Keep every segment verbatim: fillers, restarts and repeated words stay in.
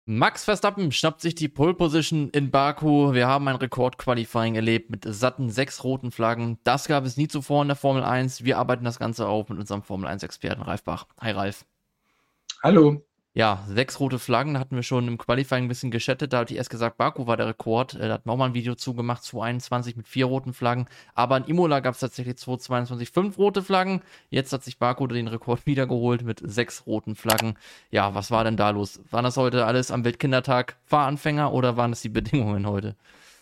Max Verstappen schnappt sich die Pole Position in Baku. Wir haben ein Rekord-Qualifying erlebt mit satten sechs roten Flaggen. Das gab es nie zuvor in der Formel eins. Wir arbeiten das Ganze auf mit unserem Formel eins-Experten Ralf Bach. Hi Ralf. Hallo. Ja, sechs rote Flaggen, da hatten wir schon im Qualifying ein bisschen geschätzt. Da hatte ich erst gesagt, Baku war der Rekord. Äh, Da hat man auch mal ein Video zugemacht, zwanzig einundzwanzig mit vier roten Flaggen. Aber in Imola gab es tatsächlich zwanzig zweiundzwanzig fünf rote Flaggen. Jetzt hat sich Baku den Rekord wiedergeholt mit sechs roten Flaggen. Ja, was war denn da los? Waren das heute alles am Weltkindertag Fahranfänger oder waren das die Bedingungen heute?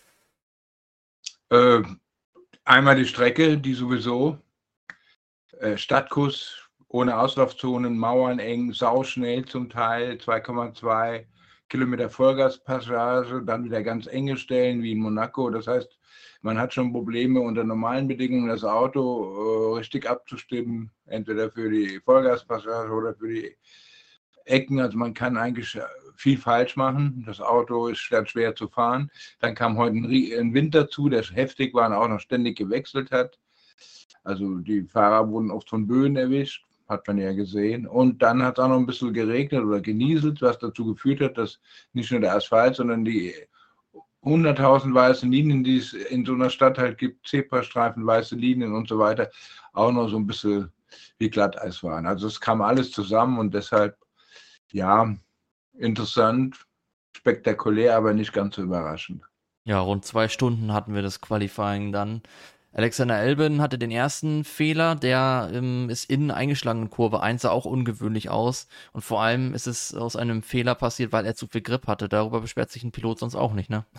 Äh, Einmal die Strecke, die sowieso äh, Stadtkurs ohne Auslaufzonen, Mauern eng, sauschnell zum Teil, zwei Komma zwei Kilometer Vollgaspassage, dann wieder ganz enge Stellen wie in Monaco. Das heißt, man hat schon Probleme unter normalen Bedingungen das Auto äh, richtig abzustimmen, entweder für die Vollgaspassage oder für die Ecken. Also man kann eigentlich viel falsch machen. Das Auto ist dann schwer zu fahren. Dann kam heute ein, ein Wind dazu, der heftig war und auch noch ständig gewechselt hat. Also die Fahrer wurden oft von Böen erwischt, hat man ja gesehen. Und dann hat es auch noch ein bisschen geregnet oder genieselt, was dazu geführt hat, dass nicht nur der Asphalt, sondern die hunderttausend weiße Linien, die es in so einer Stadt halt gibt, Zebrastreifen, weiße Linien und so weiter, auch noch so ein bisschen wie Glatteis waren. Also es kam alles zusammen und deshalb, ja, interessant, spektakulär, aber nicht ganz so überraschend. Ja, rund zwei Stunden hatten wir das Qualifying dann. Alexander Albon hatte den ersten Fehler, der ähm, ist innen eingeschlagen in Kurve eins, sah auch ungewöhnlich aus. Und vor allem ist es aus einem Fehler passiert, weil er zu viel Grip hatte. Darüber beschwert sich ein Pilot sonst auch nicht, ne?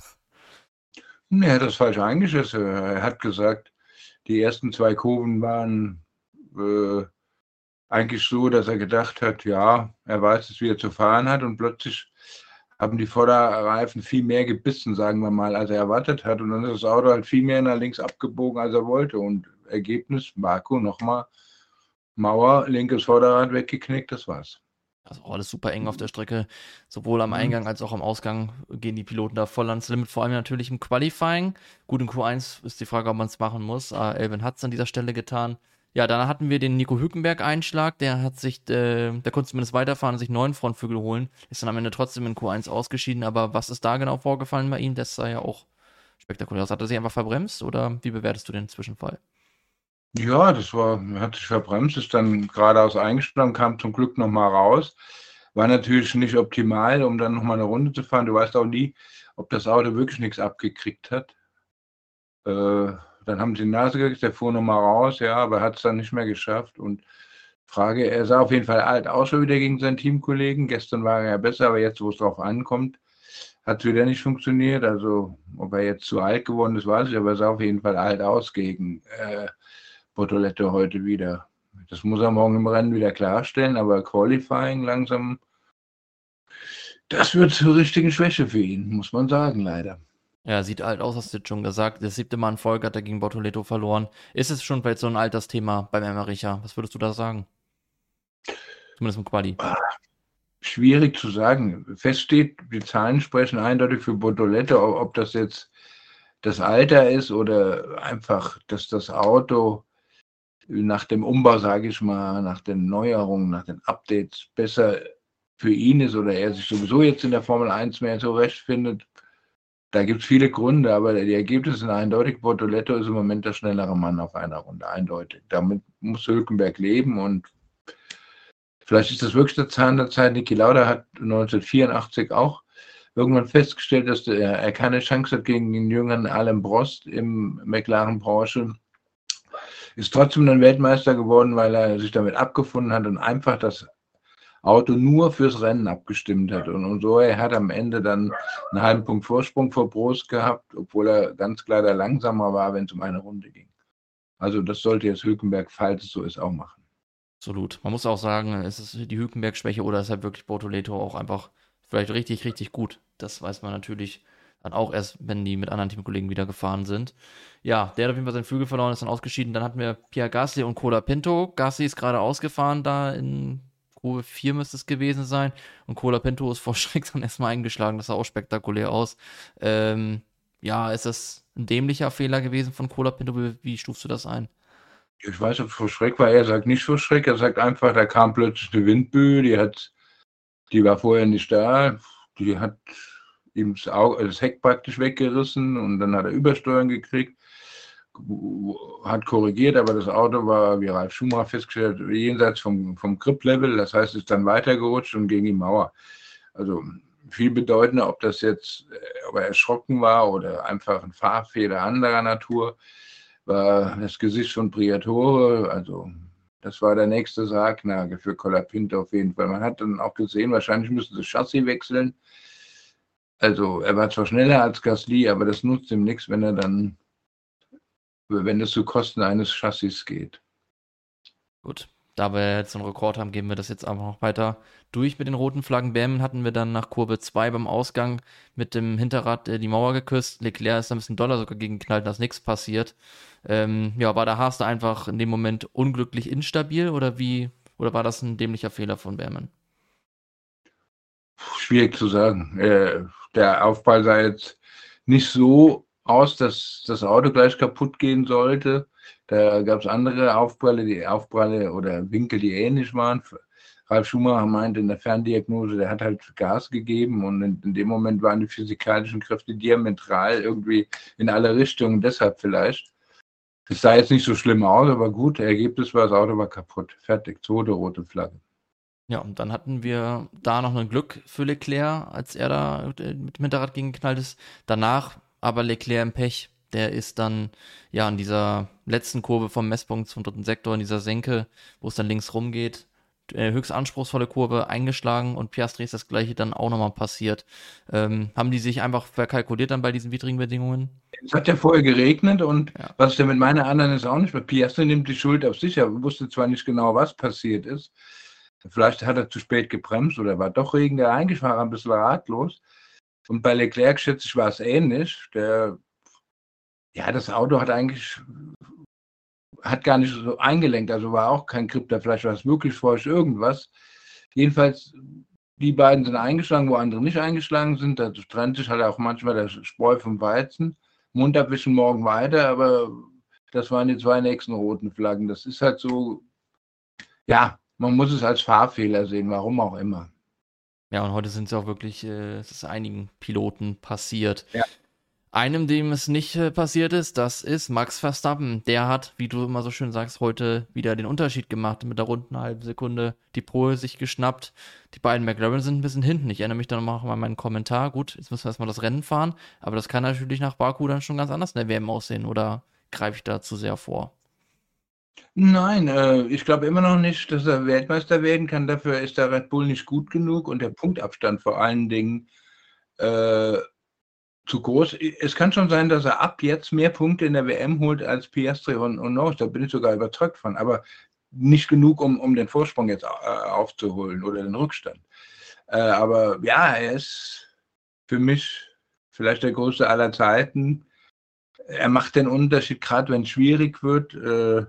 Er hat das falsch eingeschätzt. Er hat gesagt, die ersten zwei Kurven waren äh, eigentlich so, dass er gedacht hat, ja, er weiß es, wie er zu fahren hat, und plötzlich haben die Vorderreifen viel mehr gebissen, sagen wir mal, als er erwartet hat, und dann ist das Auto halt viel mehr nach links abgebogen, als er wollte, und Ergebnis, Baku nochmal Mauer, linkes Vorderrad weggeknickt, das war's. Also auch alles super eng auf der Strecke. Sowohl am Mhm. Eingang als auch am Ausgang gehen die Piloten da voll ans Limit. Vor allem natürlich im Qualifying. Gut, in Q eins ist die Frage, ob man es machen muss. Äh, Albon hat es an dieser Stelle getan. Ja, dann hatten wir den Nico Hülkenberg-Einschlag. Der hat sich, äh, der konnte zumindest weiterfahren und sich neuen Frontflügel holen. Ist dann am Ende trotzdem in Q eins ausgeschieden. Aber was ist da genau vorgefallen bei ihm? Das sah ja auch spektakulär aus. Hat er sich einfach verbremst oder wie bewertest du den Zwischenfall? Ja, das war, hat sich verbremst, ist dann geradeaus eingeschlagen, kam zum Glück nochmal raus. War natürlich nicht optimal, um dann nochmal eine Runde zu fahren. Du weißt auch nie, ob das Auto wirklich nichts abgekriegt hat. Äh, Dann haben sie die Nase gekriegt, der fuhr nochmal raus, ja, aber hat es dann nicht mehr geschafft. Und Frage, er sah auf jeden Fall alt aus schon wieder gegen seinen Teamkollegen. Gestern war er ja besser, aber jetzt, wo es drauf ankommt, hat es wieder nicht funktioniert. Also, ob er jetzt zu alt geworden ist, weiß ich, aber er sah auf jeden Fall alt aus gegen äh, Bortoleto heute wieder. Das muss er morgen im Rennen wieder klarstellen, aber Qualifying langsam, das wird zur richtigen Schwäche für ihn, muss man sagen, leider. Ja, sieht alt aus, hast du jetzt schon gesagt. Das siebte Mal in Folge hat er gegen Bortoleto verloren. Ist es schon vielleicht so ein Altersthema beim Emmericher? Was würdest du da sagen? Zumindest im Quali. Schwierig zu sagen. Fest steht, die Zahlen sprechen eindeutig für Bortoleto, ob das jetzt das Alter ist oder einfach, dass das Auto nach dem Umbau, sage ich mal, nach den Neuerungen, nach den Updates besser für ihn ist oder er sich sowieso jetzt in der Formel eins mehr zurechtfindet. Da gibt es viele Gründe, aber die Ergebnisse sind eindeutig. Bortoleto ist im Moment der schnellere Mann auf einer Runde, eindeutig. Damit muss Hülkenberg leben, und vielleicht ist das wirklich der Zahn der Zeit. Niki Lauda hat neunzehnhundertvierundachtzig auch irgendwann festgestellt, dass er keine Chance hat gegen den jüngeren Alain Prost im McLaren Porsche. Ist trotzdem dann Weltmeister geworden, weil er sich damit abgefunden hat und einfach das Auto nur fürs Rennen abgestimmt hat. Und, und so, er hat am Ende dann einen halben Punkt Vorsprung vor Prost gehabt, obwohl er ganz klar der langsamer war, wenn es um eine Runde ging. Also das sollte jetzt Hülkenberg, falls es so ist, auch machen. Absolut. Man muss auch sagen, es ist die Hülkenberg-Schwäche oder ist halt wirklich Bortoleto auch einfach vielleicht richtig, richtig gut. Das weiß man natürlich dann auch erst, wenn die mit anderen Teamkollegen wieder gefahren sind. Ja, der hat auf jeden Fall seinen Flügel verloren, ist dann ausgeschieden. Dann hatten wir Pierre Gasly und Cola Pinto. Gasly ist gerade ausgefahren, da in Kurve vier müsste es gewesen sein. Und Cola Pinto ist vor Schreck dann erstmal eingeschlagen. Das sah auch spektakulär aus. Ähm, ja, ist das ein dämlicher Fehler gewesen von Cola Pinto? Wie, wie stufst du das ein? Ich weiß, ob es vor Schreck war. Er sagt nicht vor Schreck. Er sagt einfach, da kam plötzlich eine Windböe, die hat, die war vorher nicht da. die hat ihm das, Au- das Heck praktisch weggerissen und dann hat er Übersteuern gekriegt, hat korrigiert, aber das Auto war, wie Ralf Schumacher festgestellt hat, jenseits vom, vom Grip-Level, das heißt, es ist dann weitergerutscht und gegen die Mauer. Also viel bedeutender, ob das jetzt, äh, ob er erschrocken war oder einfach ein Fahrfehler anderer Natur, war das Gesicht von Briatore, also das war der nächste Sargnagel für Colapinto auf jeden Fall. Man hat dann auch gesehen, wahrscheinlich müsste das Chassis wechseln. Also er war zwar schneller als Gasly, aber das nutzt ihm nichts, wenn er dann, wenn es zu Kosten eines Chassis geht. Gut, da wir jetzt einen Rekord haben, gehen wir das jetzt einfach noch weiter durch mit den roten Flaggen. Bämen hatten wir dann nach Kurve zwei beim Ausgang mit dem Hinterrad äh, die Mauer geküsst. Leclerc ist ein bisschen doller sogar gegengeknallt, da ist nichts passiert. Ähm, ja, war der Haas da einfach in dem Moment unglücklich instabil oder wie, oder war das ein dämlicher Fehler von Bämen? Schwierig zu sagen. Äh, der Aufprall sah jetzt nicht so aus, dass das Auto gleich kaputt gehen sollte. Da gab es andere Aufprall, die Aufpralle oder Winkel, die ähnlich waren. Ralf Schumacher meinte in der Ferndiagnose, der hat halt Gas gegeben und in, in dem Moment waren die physikalischen Kräfte diametral irgendwie in alle Richtungen, deshalb vielleicht. Das sah jetzt nicht so schlimm aus, aber gut, Ergebnis war, das Auto war kaputt. Fertig, zweite rote Flagge. Ja, und dann hatten wir da noch ein Glück für Leclerc, als er da mit dem Hinterrad gegengeknallt ist. Danach aber Leclerc im Pech. Der ist dann ja in dieser letzten Kurve vom Messpunkt zum dritten Sektor, in dieser Senke, wo es dann links rumgeht, äh, höchst anspruchsvolle Kurve eingeschlagen und Piastri ist das gleiche dann auch nochmal passiert. Ähm, haben die sich einfach verkalkuliert dann bei diesen widrigen Bedingungen? Es hat ja vorher geregnet und Ja. was ich damit meine, anderen ist auch nicht, weil Piastri nimmt die Schuld auf sich. Er wusste zwar nicht genau, was passiert ist. Vielleicht hat er zu spät gebremst oder war doch Regen, der eigentlich war ein bisschen ratlos. Und bei Leclerc, schätze ich, war es ähnlich. Der, ja, das Auto hat eigentlich, hat gar nicht so eingelenkt, also war auch kein Grip da, vielleicht war es wirklich feucht, irgendwas. Jedenfalls, die beiden sind eingeschlagen, wo andere nicht eingeschlagen sind. Da trennt sich halt auch manchmal der Spreu vom Weizen. Mund abwischen, morgen weiter, aber das waren die zwei nächsten roten Flaggen. Das ist halt so, ja, man muss es als Fahrfehler sehen, warum auch immer. Ja, und heute sind es ja auch wirklich, äh, es ist einigen Piloten passiert. Ja. Einem, dem es nicht äh, passiert ist, das ist Max Verstappen. Der hat, wie du immer so schön sagst, heute wieder den Unterschied gemacht. Mit der runden halben Sekunde die Pole sich geschnappt. Die beiden McLaren sind ein bisschen hinten. Ich erinnere mich dann noch mal an meinen Kommentar. Gut, jetzt müssen wir erstmal das Rennen fahren. Aber das kann natürlich nach Baku dann schon ganz anders in der W M aussehen. Oder greife ich da zu sehr vor? Nein, äh, ich glaube immer noch nicht, dass er Weltmeister werden kann. Dafür ist der Red Bull nicht gut genug und der Punktabstand vor allen Dingen äh, zu groß. Es kann schon sein, dass er ab jetzt mehr Punkte in der W M holt als Piastri und, und Norris. Da bin ich sogar überzeugt von. Aber nicht genug, um, um den Vorsprung jetzt äh, aufzuholen oder den Rückstand. Äh, aber ja, er ist für mich vielleicht der größte aller Zeiten. Er macht den Unterschied, gerade wenn es schwierig wird. Äh,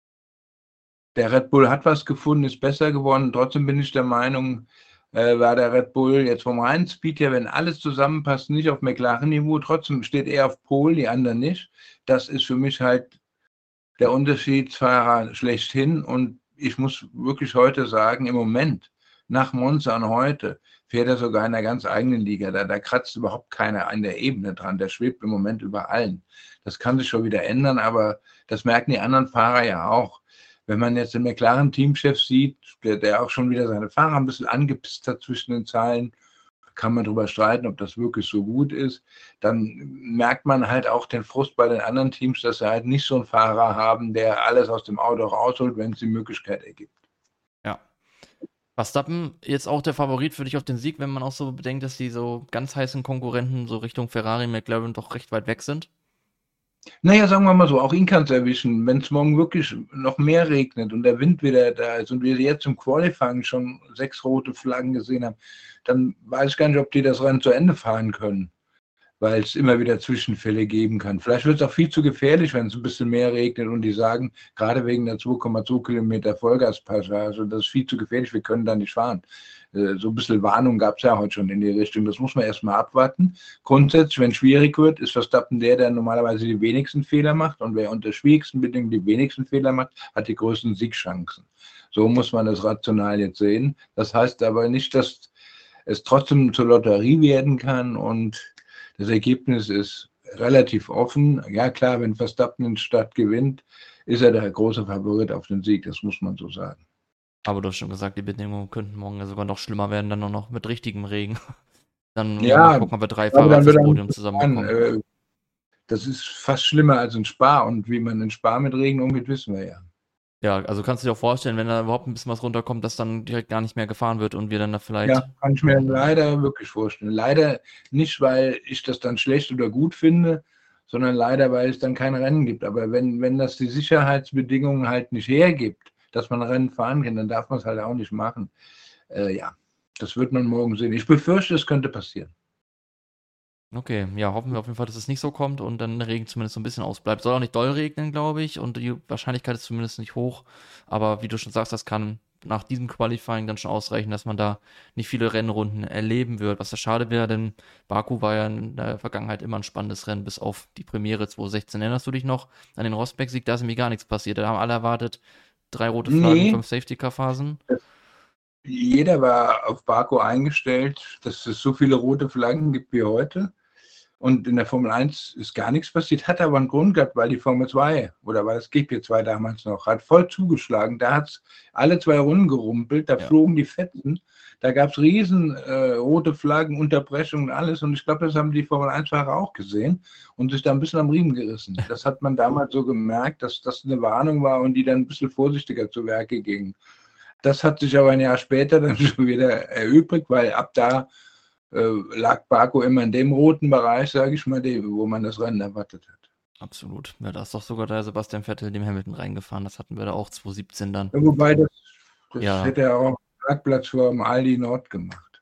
Der Red Bull hat was gefunden, ist besser geworden. Trotzdem bin ich der Meinung, äh, war der Red Bull jetzt vom reinen Speed her, wenn alles zusammenpasst, nicht auf McLaren-Niveau. Trotzdem steht er auf Pole, die anderen nicht. Das ist für mich halt der Unterschiedsfahrer schlechthin. Und ich muss wirklich heute sagen, im Moment, nach Monza und heute, fährt er sogar in einer ganz eigenen Liga. Da, da kratzt überhaupt keiner an der Ebene dran. Der schwebt im Moment über allen. Das kann sich schon wieder ändern, aber das merken die anderen Fahrer ja auch. Wenn man jetzt den McLaren-Teamchef sieht, der, der auch schon wieder seine Fahrer ein bisschen angepisst hat zwischen den Zeilen, kann man darüber streiten, ob das wirklich so gut ist, dann merkt man halt auch den Frust bei den anderen Teams, dass sie halt nicht so einen Fahrer haben, der alles aus dem Auto rausholt, wenn es die Möglichkeit ergibt. Ja. Verstappen jetzt auch der Favorit für dich auf den Sieg, wenn man auch so bedenkt, dass die so ganz heißen Konkurrenten so Richtung Ferrari, McLaren doch recht weit weg sind? Naja, sagen wir mal so, auch ihn kann es erwischen. Wenn es morgen wirklich noch mehr regnet und der Wind wieder da ist und wir jetzt im Qualifying schon sechs rote Flaggen gesehen haben, dann weiß ich gar nicht, ob die das Rennen zu Ende fahren können, weil es immer wieder Zwischenfälle geben kann. Vielleicht wird es auch viel zu gefährlich, wenn es ein bisschen mehr regnet und die sagen, gerade wegen der zwei Komma zwei Kilometer Vollgaspassage, das ist viel zu gefährlich, wir können da nicht fahren. So ein bisschen Warnung gab es ja heute schon in die Richtung. Das muss man erstmal abwarten. Grundsätzlich, wenn es schwierig wird, ist Verstappen der, der normalerweise die wenigsten Fehler macht. Und wer unter schwierigsten Bedingungen die wenigsten Fehler macht, hat die größten Siegchancen. So muss man das rational jetzt sehen. Das heißt aber nicht, dass es trotzdem zur Lotterie werden kann und das Ergebnis ist relativ offen. Ja klar, wenn Verstappen in Stadt gewinnt, ist er der große Favorit auf den Sieg, das muss man so sagen. Aber du hast schon gesagt, die Bedingungen könnten morgen ja sogar noch schlimmer werden, dann nur noch mit richtigem Regen. Dann ja, mal Ja, gucken, ob wir drei aber Fahrer dann fürs wird Podium er zusammenbekommen. äh, das ist fast schlimmer als in Spa und wie man in Spa mit Regen umgeht, wissen wir ja. Ja, also kannst du dir auch vorstellen, wenn da überhaupt ein bisschen was runterkommt, dass dann direkt gar nicht mehr gefahren wird und wir dann da vielleicht. Ja, kann ich mir leider wirklich vorstellen. Leider nicht, weil ich das dann schlecht oder gut finde, sondern leider, weil es dann kein Rennen gibt. Aber wenn, wenn das die Sicherheitsbedingungen halt nicht hergibt, dass man Rennen fahren kann, dann darf man es halt auch nicht machen. Äh, ja, das wird man morgen sehen. Ich befürchte, es könnte passieren. Okay, ja, hoffen wir auf jeden Fall, dass es nicht so kommt und dann der Regen zumindest so ein bisschen ausbleibt. Soll auch nicht doll regnen, glaube ich, und die Wahrscheinlichkeit ist zumindest nicht hoch. Aber wie du schon sagst, das kann nach diesem Qualifying dann schon ausreichen, dass man da nicht viele Rennrunden erleben wird. Was ja schade wäre, denn Baku war ja in der Vergangenheit immer ein spannendes Rennen, bis auf die Premiere zwanzig sechzehn. Erinnerst du dich noch an den Rosberg-Sieg? Da ist irgendwie gar nichts passiert. Da haben alle erwartet, drei rote Flaggen, Nee, fünf Safety-Car-Phasen. jeder war auf Baku eingestellt, dass es so viele rote Flaggen gibt wie heute. Und in der Formel eins ist gar nichts passiert, hat aber einen Grund gehabt, weil die Formel zwei, oder war das G P zwei damals noch, hat voll zugeschlagen. Da hat es alle zwei Runden gerumpelt, da Ja. flogen die Fetzen, da gab es riesen äh, rote Flaggen, Unterbrechungen, alles. Und ich glaube, das haben die Formel eins-Fahrer auch gesehen und sich da ein bisschen am Riemen gerissen. Das hat man damals so gemerkt, dass das eine Warnung war und die dann ein bisschen vorsichtiger zu Werke gingen. Das hat sich aber ein Jahr später dann schon wieder erübrigt, weil ab da lag Baku immer in dem roten Bereich, sage ich mal, wo man das Rennen erwartet hat. Absolut. Ja, da ist doch sogar der Sebastian Vettel dem Hamilton reingefahren. Das hatten wir da auch zwanzig siebzehn dann. Ja, wobei, das, das Ja. hätte er auch Parkplatz vor dem Aldi Nord gemacht.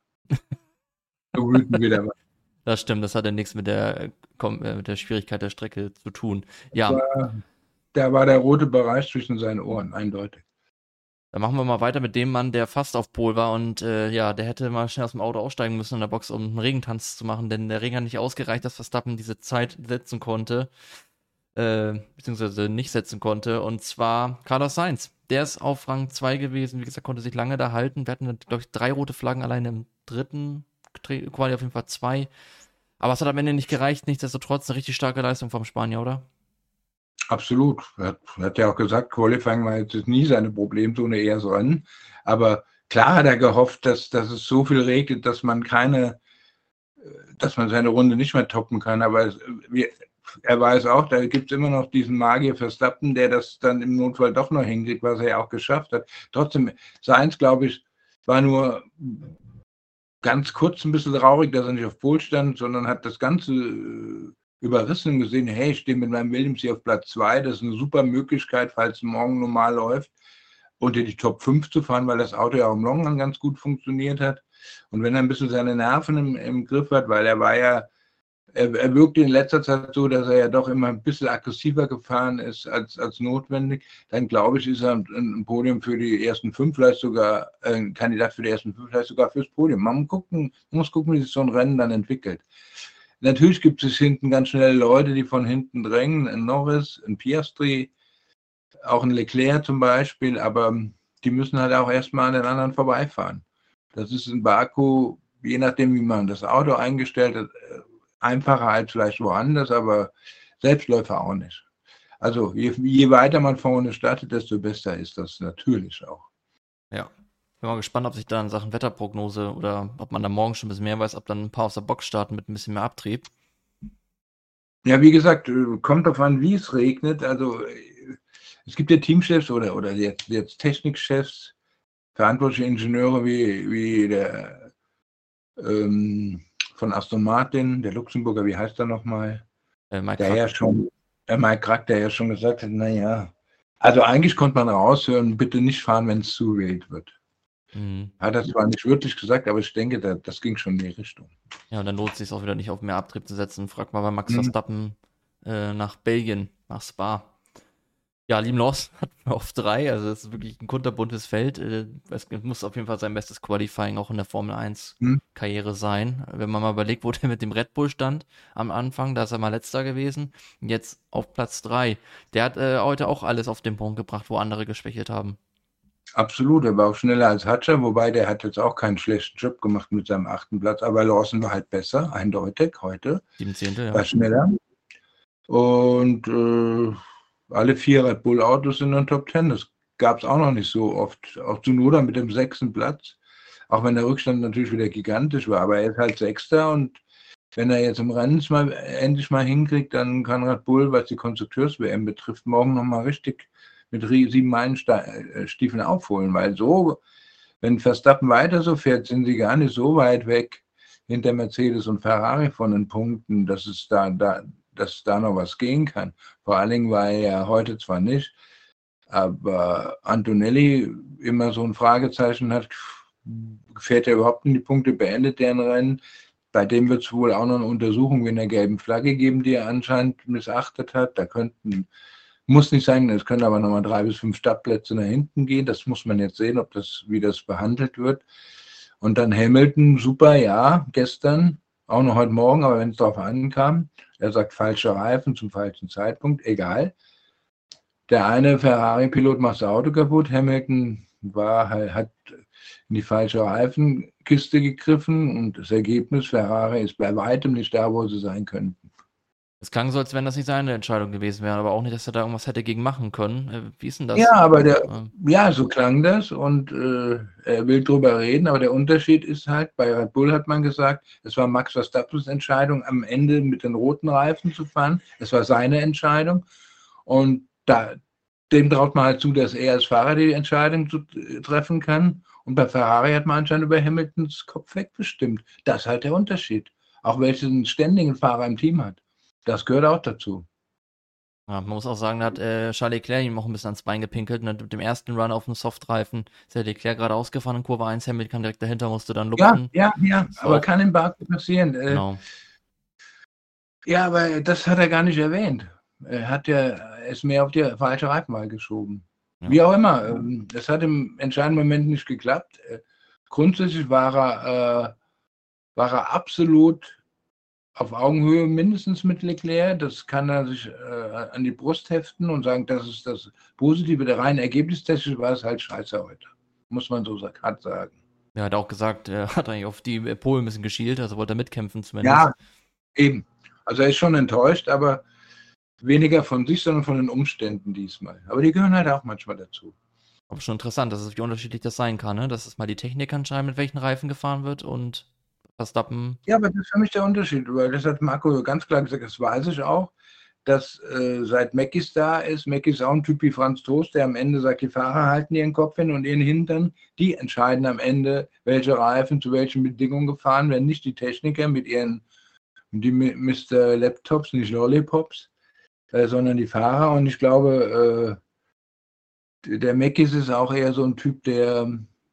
So wütend wieder war. Das stimmt, das hat ja nichts mit der, mit der Schwierigkeit der Strecke zu tun. Ja. War, da war der rote Bereich zwischen seinen Ohren, eindeutig. Dann machen wir mal weiter mit dem Mann, der fast auf Pol war und äh, ja, der hätte mal schnell aus dem Auto aussteigen müssen in der Box, um einen Regentanz zu machen, denn der Regen hat nicht ausgereicht, dass Verstappen diese Zeit setzen konnte, äh, beziehungsweise nicht setzen konnte, und zwar Carlos Sainz. Der ist auf Rang zwei gewesen, wie gesagt, konnte sich lange da halten. Wir hatten, glaube ich, drei rote Flaggen allein im dritten Quali, auf jeden Fall zwei. Aber es hat am Ende nicht gereicht, nichtsdestotrotz eine richtig starke Leistung vom Spanier, oder? Absolut. Er hat, er hat ja auch gesagt, Qualifying war jetzt nie seine Problemzone, eher so Rennen. Aber klar hat er gehofft, dass, dass es so viel regnet, dass man keine, dass man seine Runde nicht mehr toppen kann. Aber es, wir, er weiß auch, da gibt es immer noch diesen Magier Verstappen, der das dann im Notfall doch noch hinkriegt, was er ja auch geschafft hat. Trotzdem, Sainz, glaube ich, war nur ganz kurz ein bisschen traurig, dass er nicht auf Pol stand, sondern hat das Ganze überrissen und gesehen, hey, ich stehe mit meinem Williams hier auf Platz zwei, das ist eine super Möglichkeit, falls es morgen normal läuft, unter die Top fünf zu fahren, weil das Auto ja auch im Long Run ganz gut funktioniert hat. Und wenn er ein bisschen seine Nerven im, im Griff hat, weil er war ja, er, er wirkte in letzter Zeit so, dass er ja doch immer ein bisschen aggressiver gefahren ist als, als notwendig, dann glaube ich, ist er ein, ein Podium für die ersten fünf, vielleicht sogar ein Kandidat für die ersten fünf, vielleicht sogar fürs Podium. Man muss gucken, man muss gucken, wie sich so ein Rennen dann entwickelt. Natürlich gibt es hinten ganz schnelle Leute, die von hinten drängen, ein Norris, ein Piastri, auch ein Leclerc zum Beispiel, aber die müssen halt auch erstmal an den anderen vorbeifahren. Das ist in Baku, je nachdem, wie man das Auto eingestellt hat, einfacher als vielleicht woanders, aber Selbstläufer auch nicht. Also je, je weiter man vorne startet, desto besser ist das natürlich auch. Ja. Bin mal gespannt, ob sich da in Sachen Wetterprognose oder ob man da morgen schon ein bisschen mehr weiß, ob dann ein paar aus der Box starten mit ein bisschen mehr Abtrieb. Ja, wie gesagt, kommt darauf an, wie es regnet. Also es gibt ja Teamchefs oder, oder jetzt, jetzt Technikchefs, verantwortliche Ingenieure wie, wie der ähm, von Aston Martin, der Luxemburger, wie heißt er nochmal? Äh, Mike der Krack. ja schon, der Mike Krack, der ja schon gesagt hat, naja, also eigentlich konnte man raushören, bitte nicht fahren, wenn es zu wild wird. Mhm. Hat er zwar nicht wirklich gesagt, aber ich denke, das, das ging schon in die Richtung. Ja, und dann lohnt es sich auch wieder nicht auf mehr Abtrieb zu setzen. Frag mal bei Max Mhm. Verstappen äh, nach Belgien, nach Spa. Ja, Liam Lawson hat auf drei, also es ist wirklich ein kunterbuntes Feld. Äh, Es muss auf jeden Fall sein bestes Qualifying auch in der Formel eins Mhm. Karriere sein. Wenn man mal überlegt, wo der mit dem Red Bull stand am Anfang, da ist er mal letzter gewesen. Jetzt auf Platz drei. Der hat äh, heute auch alles auf den Punkt gebracht, wo andere geschwächelt haben. Absolut, er war auch schneller als Hatscher, wobei der hat jetzt auch keinen schlechten Job gemacht mit seinem achten Platz, aber Lawson war halt besser, eindeutig heute, Sieben Zehntel, ja. war schneller. Und äh, alle vier Red Bull Autos sind in den Top Ten. Das gab es auch noch nicht so oft. Auch Tsunoda mit dem sechsten Platz, auch wenn der Rückstand natürlich wieder gigantisch war, aber er ist halt Sechster und wenn er jetzt im Rennen mal endlich mal hinkriegt, dann kann Red Bull, was die Konstrukteurs-W M betrifft, morgen nochmal richtig mit sieben Meilenstiefeln aufholen, weil so, wenn Verstappen weiter so fährt, sind sie gar nicht so weit weg hinter Mercedes und Ferrari von den Punkten, dass es da, da, dass da noch was gehen kann. Vor allen Dingen, weil er heute zwar nicht, aber Antonelli immer so ein Fragezeichen hat, fährt er überhaupt in die Punkte, beendet der ein Rennen? Bei dem wird es wohl auch noch eine Untersuchung wegen der gelben Flagge geben, die er anscheinend missachtet hat. Da könnten, muss nicht sein, es können aber nochmal drei bis fünf Startplätze nach hinten gehen. Das muss man jetzt sehen, ob das, wie das behandelt wird. Und dann Hamilton, super, ja, gestern, auch noch heute Morgen, aber wenn es darauf ankam, er sagt falsche Reifen zum falschen Zeitpunkt, egal. Der eine Ferrari-Pilot macht das Auto kaputt, Hamilton war, hat in die falsche Reifenkiste gegriffen und das Ergebnis, Ferrari ist bei weitem nicht da, wo sie sein könnten. Es klang so, als wenn das nicht seine Entscheidung gewesen wäre, aber auch nicht, dass er da irgendwas hätte gegen machen können. Wie ist denn das? Ja, aber der, ja, so klang das und äh, er will drüber reden, aber der Unterschied ist halt, bei Red Bull hat man gesagt, es war Max Verstappens Entscheidung, am Ende mit den roten Reifen zu fahren. Es war seine Entscheidung und da, dem traut man halt zu, dass er als Fahrer die Entscheidung zu, äh, treffen kann. Und bei Ferrari hat man anscheinend über Hamiltons Kopf wegbestimmt. Das ist halt der Unterschied. Auch welchen ständigen Fahrer im Team hat. Das gehört auch dazu. Ja, man muss auch sagen, da hat äh, Charles Leclerc ihm auch ein bisschen ans Bein gepinkelt. Und mit dem ersten Run auf dem Softreifen ist der Leclerc gerade ausgefahren in Kurve eins. Hamilton direkt dahinter, musste dann lupfen. Ja, ja, ja, so. Aber kann im Baku passieren. Genau. Ja, aber das hat er gar nicht erwähnt. Er hat ja es mehr auf die falsche Reifenwahl geschoben. Ja. Wie auch immer, das hat im entscheidenden Moment nicht geklappt. Grundsätzlich war er, äh, war er absolut auf Augenhöhe mindestens mit Leclerc. Das kann er sich äh, an die Brust heften und sagen, das ist das Positive. Der rein ergebnistechnisch war es halt scheiße heute. Muss man so hart sagen. Er hat auch gesagt, er hat eigentlich auf die Polen ein bisschen geschielt, also wollte er mitkämpfen zumindest. Ja, eben. Also er ist schon enttäuscht, aber weniger von sich, sondern von den Umständen diesmal. Aber die gehören halt auch manchmal dazu. Aber schon interessant, dass es wie unterschiedlich das sein kann, ne? Dass es mal die Technik entscheiden, mit welchen Reifen gefahren wird und Verstappen. Ja, aber das ist für mich der Unterschied, weil das hat Marco ganz klar gesagt, das weiß ich auch, dass äh, seit Mackis da ist, Mackis ist auch ein Typ wie Franz Toast, der am Ende sagt, die Fahrer halten ihren Kopf hin und ihren Hintern, die entscheiden am Ende, welche Reifen zu welchen Bedingungen gefahren werden, nicht die Techniker mit ihren die Mister Laptops, nicht Lollipops, äh, sondern die Fahrer. Und ich glaube, äh, der Mackis ist auch eher so ein Typ, der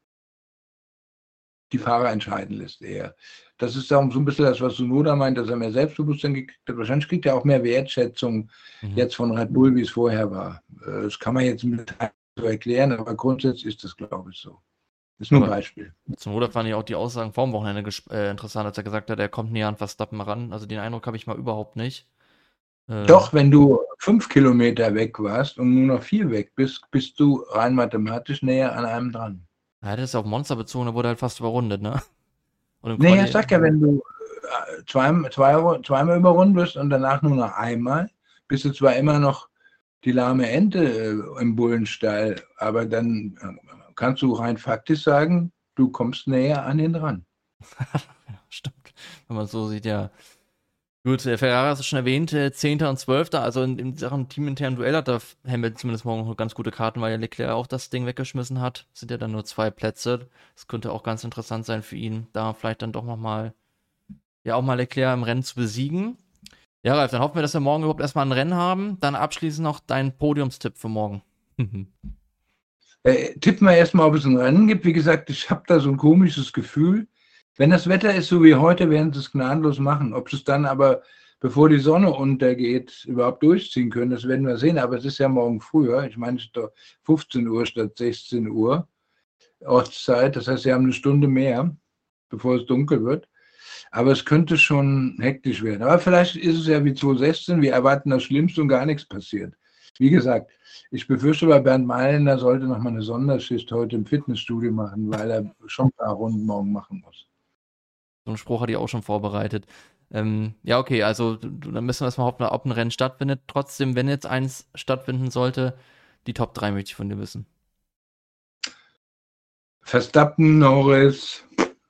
die Fahrer entscheiden lässt eher. Das ist auch so ein bisschen das, was Tsunoda meint, dass er mehr Selbstbewusstsein gekriegt hat. Wahrscheinlich kriegt er auch mehr Wertschätzung mhm. jetzt von Red Bull, wie es vorher war. Das kann man jetzt mit so erklären, aber grundsätzlich ist das, glaube ich, so. Das ist nur ein Beispiel. Tsunoda fand ich auch die Aussagen vor dem Wochenende äh, interessant, als er gesagt hat, er kommt näher an Verstappen ran. Also den Eindruck habe ich mal überhaupt nicht. Äh, Doch, wenn du fünf Kilometer weg warst und nur noch vier weg bist, bist du rein mathematisch näher an einem dran. Ja, das ist auf Monster bezogen, da wurde halt fast überrundet, ne? Nee, ich sag ja, wenn du zwei, zwei, zweimal überrundet bist und danach nur noch einmal, bist du zwar immer noch die lahme Ente äh, im Bullenstall, aber dann äh, kannst du rein faktisch sagen, du kommst näher an ihn ran. Ja, stimmt. Wenn man so sieht, ja. Gut, äh, Ferrari hast du schon erwähnt, äh, zehnter und zwölfter Also in, in Sachen teaminternen Duell hat da Hamilton zumindest morgen noch ganz gute Karten, weil ja Leclerc auch das Ding weggeschmissen hat. Das sind ja dann nur zwei Plätze. Das könnte auch ganz interessant sein für ihn, da vielleicht dann doch nochmal, ja, auch mal Leclerc im Rennen zu besiegen. Ja, Ralf, dann hoffen wir, dass wir morgen überhaupt erstmal ein Rennen haben. Dann abschließend noch dein Podiumstipp für morgen. äh, tippen wir erstmal, ob es ein Rennen gibt. Wie gesagt, ich habe da so ein komisches Gefühl. Wenn das Wetter ist so wie heute, werden sie es gnadenlos machen. Ob sie es dann aber, bevor die Sonne untergeht, überhaupt durchziehen können, das werden wir sehen. Aber es ist ja morgen früher. Ich meine, es ist doch fünfzehn Uhr statt sechzehn Uhr Ortszeit. Das heißt, sie haben eine Stunde mehr, bevor es dunkel wird. Aber es könnte schon hektisch werden. Aber vielleicht ist es ja wie zwanzig sechzehn. Wir erwarten das Schlimmste und gar nichts passiert. Wie gesagt, ich befürchte, bei Bernd Meilen, sollte noch mal eine Sonderschicht heute im Fitnessstudio machen, weil er schon ein paar Runden morgen machen muss. So einen Spruch hatte ich auch schon vorbereitet. Ähm, ja, okay, also du, dann müssen wir erstmal hoffen, ob ein Rennen stattfindet. Trotzdem, wenn jetzt eins stattfinden sollte, die Top drei möchte ich von dir wissen. Verstappen, Norris,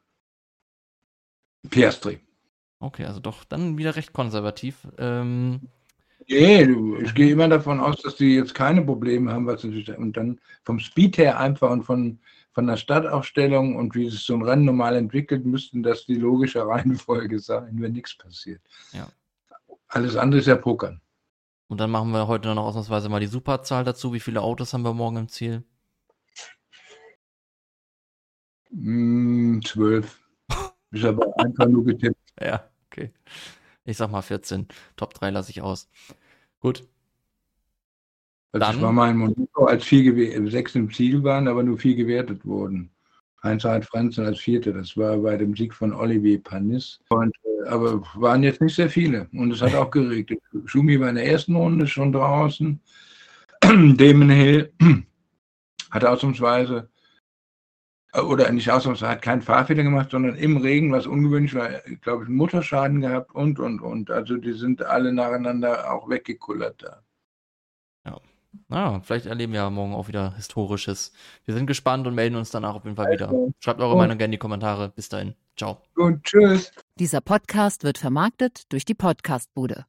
Piastri. Okay, also doch dann wieder recht konservativ. Ähm, nee, du, ich gehe immer davon aus, dass die jetzt keine Probleme haben, was natürlich, und dann vom Speed her einfach und von, von der Startaufstellung und wie sich so ein Rennen normal entwickelt, müssten das die logische Reihenfolge sein, wenn nichts passiert. Ja. Alles andere ist ja Pokern. Und dann machen wir heute noch ausnahmsweise mal die Superzahl dazu. Wie viele Autos haben wir morgen im Ziel? Mm, zwölf. Ist aber einfach nur getippt. Ja, okay. Ich sag mal vierzehn. Top drei lasse ich aus. Gut. Also Dann- es war mal in Monaco, als vier gew- sechs im Ziel waren, aber nur vier gewertet wurden. Heinz-Harald Frentzen als Vierte, das war bei dem Sieg von Olivier Panis. Und, äh, aber waren jetzt nicht sehr viele. Und es hat auch geregnet. Schumi war in der ersten Runde schon draußen. Damon Hill hat ausnahmsweise, äh, oder nicht ausnahmsweise, hat keinen Fahrfehler gemacht, sondern im Regen, was ungewöhnlich war, glaube ich, einen Motorschaden gehabt und, und, und. Also die sind alle nacheinander auch weggekullert da. Ah, vielleicht erleben wir ja morgen auch wieder Historisches. Wir sind gespannt und melden uns danach auf jeden Fall wieder. Also, Schreibt eure gut. Meinung gerne in die Kommentare. Bis dahin. Ciao. Gut, tschüss. Dieser Podcast wird vermarktet durch die Podcastbude.